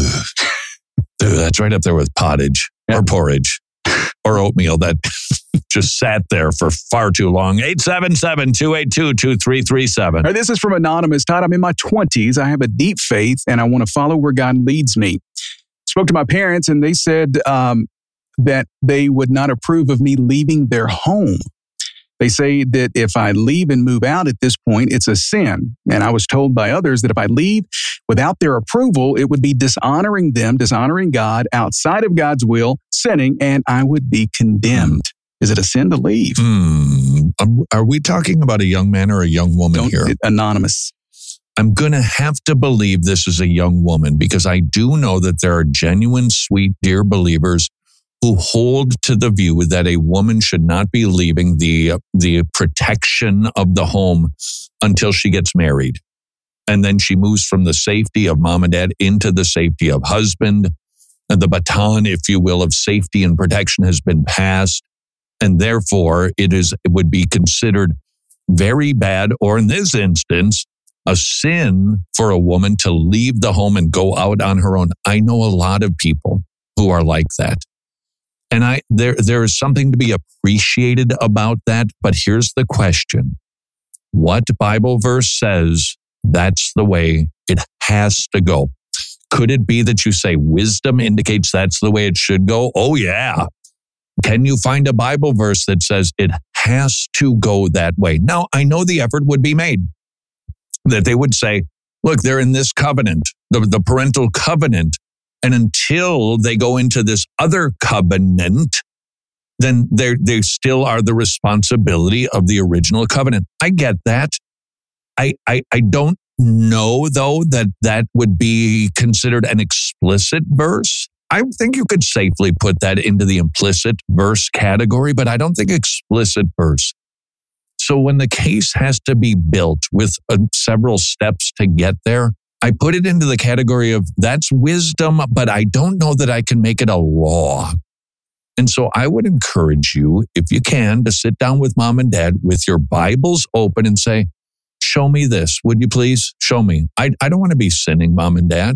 Speaker 7: Dude, that's right up there with pottage yeah. or porridge or oatmeal that just sat there for far too long. eight seven seven, two eight two, two three three seven.
Speaker 12: Right, this is from Anonymous. Todd, I'm in my twenties. I have a deep faith and I want to follow where God leads me. Spoke to my parents and they said um, that they would not approve of me leaving their home. They say that if I leave and move out at this point, it's a sin. And I was told by others that if I leave without their approval, it would be dishonoring them, dishonoring God, outside of God's will, sinning, and I would be condemned. Is it a sin to leave?
Speaker 7: Hmm. Are we talking about a young man or a young woman
Speaker 12: Don't,
Speaker 7: here?
Speaker 12: Anonymous.
Speaker 7: I'm going to have to believe this is a young woman because I do know that there are genuine, sweet, dear believers who hold to the view that a woman should not be leaving the the protection of the home until she gets married. And then she moves from the safety of mom and dad into the safety of husband. And the baton, if you will, of safety and protection has been passed. And therefore, it is it would be considered very bad, or in this instance, a sin for a woman to leave the home and go out on her own. I know a lot of people who are like that. And I there there is something to be appreciated about that. But here's the question. What Bible verse says that's the way it has to go? Could it be that you say wisdom indicates that's the way it should go? Oh, yeah. Can you find a Bible verse that says it has to go that way? Now, I know the effort would be made. That they would say, look, they're in this covenant, the, the parental covenant. And until they go into this other covenant, then they they still are the responsibility of the original covenant. I get that. I, I I don't know, though, that that would be considered an explicit verse. I think you could safely put that into the implicit verse category, but I don't think explicit verse. So when the case has to be built with uh, several steps to get there, I put it into the category of that's wisdom, but I don't know that I can make it a law. And so I would encourage you, if you can, to sit down with mom and dad with your Bibles open and say, show me this, would you please? Show me. I, I don't want to be sinning, mom and dad,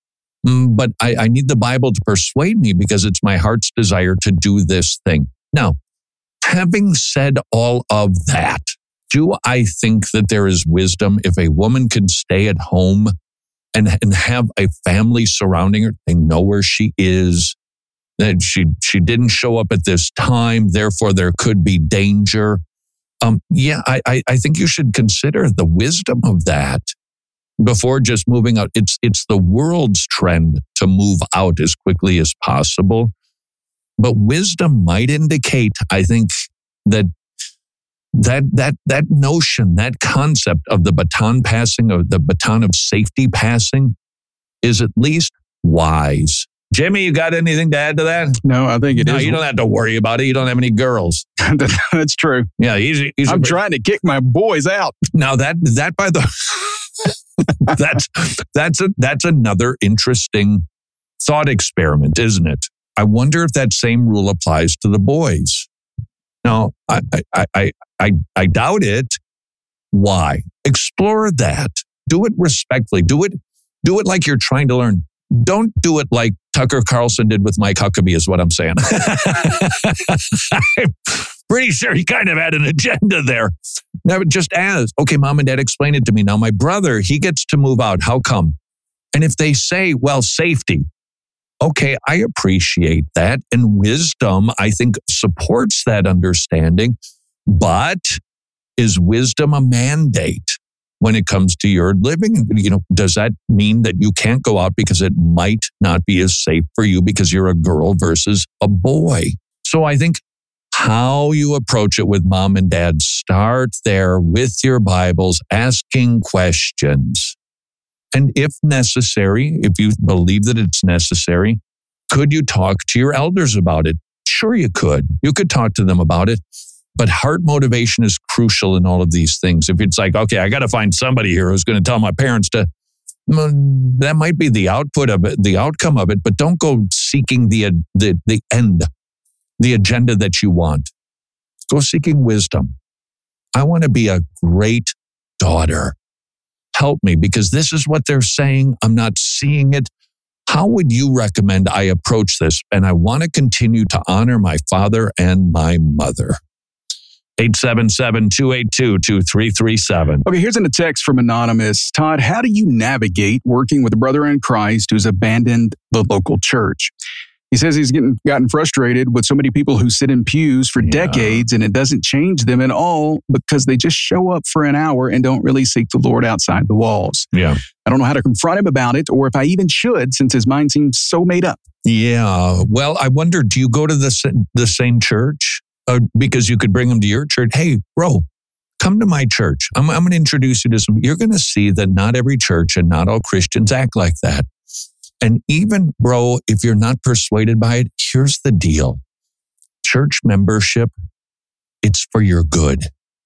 Speaker 7: mm, but I, I need the Bible to persuade me because it's my heart's desire to do this thing. Now, having said all of that, do I think that there is wisdom if a woman can stay at home and, and have a family surrounding her? They know where she is, that she, she didn't show up at this time, therefore there could be danger. Um, yeah, I, I, I think you should consider the wisdom of that before just moving out. It's, it's the world's trend to move out as quickly as possible. But wisdom might indicate, I think, that that that that notion, that concept of the baton passing, or the baton of safety passing, is at least wise. Jimmy, you got anything to add to that?
Speaker 12: No, I think it
Speaker 7: no,
Speaker 12: is.
Speaker 7: You don't have to worry about it. You don't have any girls.
Speaker 12: That's true.
Speaker 7: Yeah, he's, he's
Speaker 12: I'm
Speaker 7: a,
Speaker 12: trying to kick my boys out.
Speaker 7: Now that that by the that's that's a that's another interesting thought experiment, isn't it? I wonder if that same rule applies to the boys. Now, I, I, I, I, I doubt it. Why? Explore that. Do it respectfully. Do it, do it like you're trying to learn. Don't do it like Tucker Carlson did with Mike Huckabee, is what I'm saying. I'm pretty sure he kind of had an agenda there. Now, just as, okay, mom and dad, explain it to me. Now, my brother, he gets to move out. How come? And if they say, well, safety. Okay, I appreciate that. And wisdom, I think, supports that understanding. But is wisdom a mandate when it comes to your living? You know, does that mean that you can't go out because it might not be as safe for you because you're a girl versus a boy? So I think how you approach it with mom and dad, start there with your Bibles, asking questions. And if necessary, if you believe that it's necessary, could you talk to your elders about it? Sure, you could. You could talk to them about it. But heart motivation is crucial in all of these things. If it's like, okay, I got to find somebody here who's going to tell my parents to that might be the output of it, the outcome of it, but don't go seeking the, the, the end, the agenda that you want. Go seeking wisdom. I want to be a great daughter. Help me, because this is what they're saying. I'm not seeing it. How would you recommend I approach this? And I want to continue to honor my father and my mother. eight seven seven, two eight two, two three three seven.
Speaker 12: Okay, here's a text from Anonymous. Todd, how do you navigate working with a brother in Christ who's abandoned the local church? He says he's getting gotten frustrated with so many people who sit in pews for yeah. decades, and it doesn't change them at all because they just show up for an hour and don't really seek the Lord outside the walls.
Speaker 7: Yeah.
Speaker 12: I don't know how to confront him about it, or if I even should, since his mind seems so made up.
Speaker 7: Yeah. Well, I wonder, do you go to the, the same church? Uh, because you could bring them to your church. Hey, bro, come to my church. I'm, I'm going to introduce you to some. You're going to see that not every church and not all Christians act like that. And even, bro, if you're not persuaded by it, here's the deal. Church membership, it's for your good.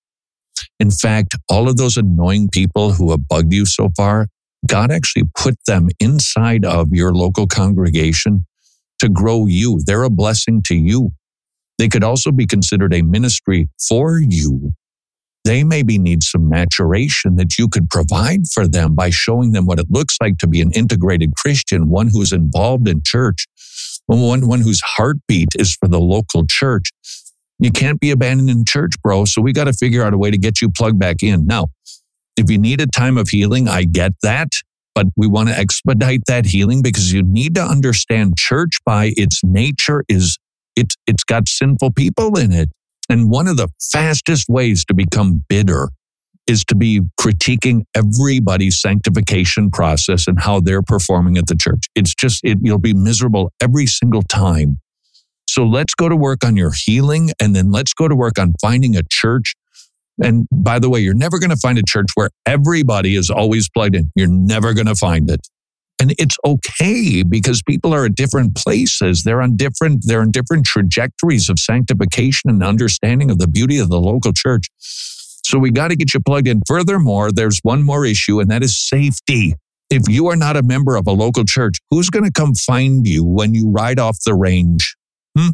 Speaker 7: In fact, all of those annoying people who have bugged you so far, God actually put them inside of your local congregation to grow you. They're a blessing to you. They could also be considered a ministry for you. They maybe need some maturation that you could provide for them by showing them what it looks like to be an integrated Christian, one who's involved in church, one, one whose heartbeat is for the local church. You can't be abandoned in church, bro. So we got to figure out a way to get you plugged back in. Now, if you need a time of healing, I get that, but we want to expedite that healing because you need to understand church by its nature is it's it's got sinful people in it. And one of the fastest ways to become bitter is to be critiquing everybody's sanctification process and how they're performing at the church. It's just, it, you'll be miserable every single time. So let's go to work on your healing, and then let's go to work on finding a church. And by the way, you're never going to find a church where everybody is always plugged in. You're never going to find it. And it's okay because people are at different places. They're on different, they're on different trajectories of sanctification and understanding of the beauty of the local church. So we got to get you plugged in. Furthermore, there's one more issue, and that is safety. If you are not a member of a local church, who's going to come find you when you ride off the range? Hmm?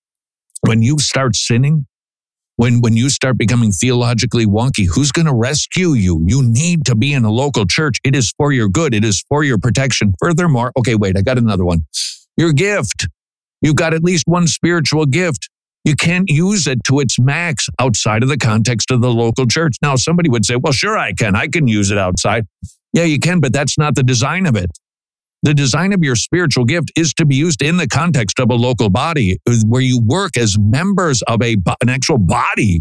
Speaker 7: When you start sinning? When, when you start becoming theologically wonky, who's going to rescue you? You need to be in a local church. It is for your good. It is for your protection. Furthermore, okay, wait, I got another one. Your gift. You've got at least one spiritual gift. You can't use it to its max outside of the context of the local church. Now, somebody would say, well, sure I can. I can use it outside. Yeah, you can, but that's not the design of it. The design of your spiritual gift is to be used in the context of a local body where you work as members of a an actual body.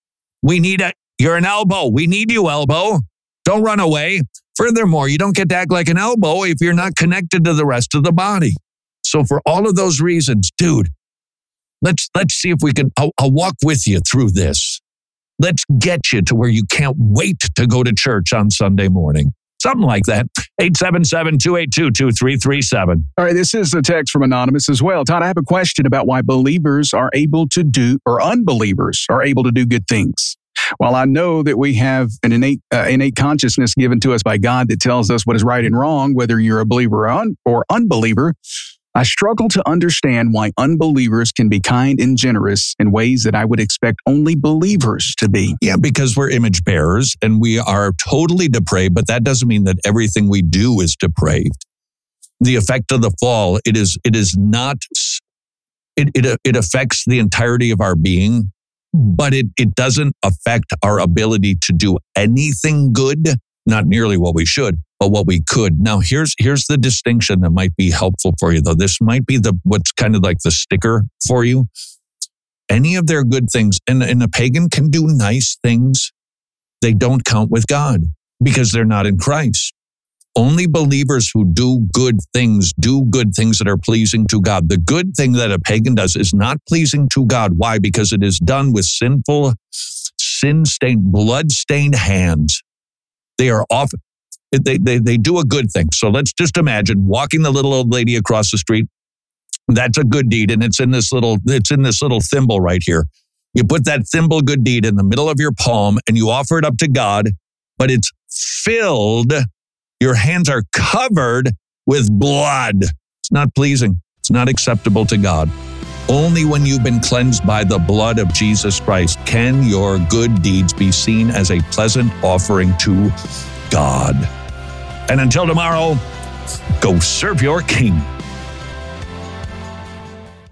Speaker 7: We need a, you're an elbow. We need you, elbow. Don't run away. Furthermore, you don't get to act like an elbow if you're not connected to the rest of the body. So for all of those reasons, dude, let's let's see if we can, I'll, I'll walk with you through this. Let's get you to where you can't wait to go to church on Sunday morning. Something like that. eight seven seven, two eight two, two three three seven.
Speaker 12: All right, this is a text from Anonymous as well. Todd, I have a question about why believers are able to do, or unbelievers are able to do good things. While I know that we have an innate uh, innate consciousness given to us by God that tells us what is right and wrong, whether you're a believer or, un- or unbeliever, I struggle to understand why unbelievers can be kind and generous in ways that I would expect only believers to be.
Speaker 7: Yeah, because we're image bearers and we are totally depraved, but that doesn't mean that everything we do is depraved. The effect of the fall, it is it is not, it it, it affects the entirety of our being, but it, it doesn't affect our ability to do anything good, not nearly what we should, but what we could. Now, here's here's the distinction that might be helpful for you, though. This might be the what's kind of like the sticker for you. Any of their good things, and, and a pagan can do nice things, they don't count with God because they're not in Christ. Only believers who do good things do good things that are pleasing to God. The good thing that a pagan does is not pleasing to God. Why? Because it is done with sinful, sin-stained, blood-stained hands. They are often, they, they, they do a good thing. So let's just imagine walking the little old lady across the street. That's a good deed. And it's in this little, it's in this little thimble right here. You put that thimble good deed in the middle of your palm and you offer it up to God, but it's filled, Your hands are covered with blood. It's not pleasing. It's not acceptable to God. Only when you've been cleansed by the blood of Jesus Christ can your good deeds be seen as a pleasant offering to God. And until tomorrow, go serve your King.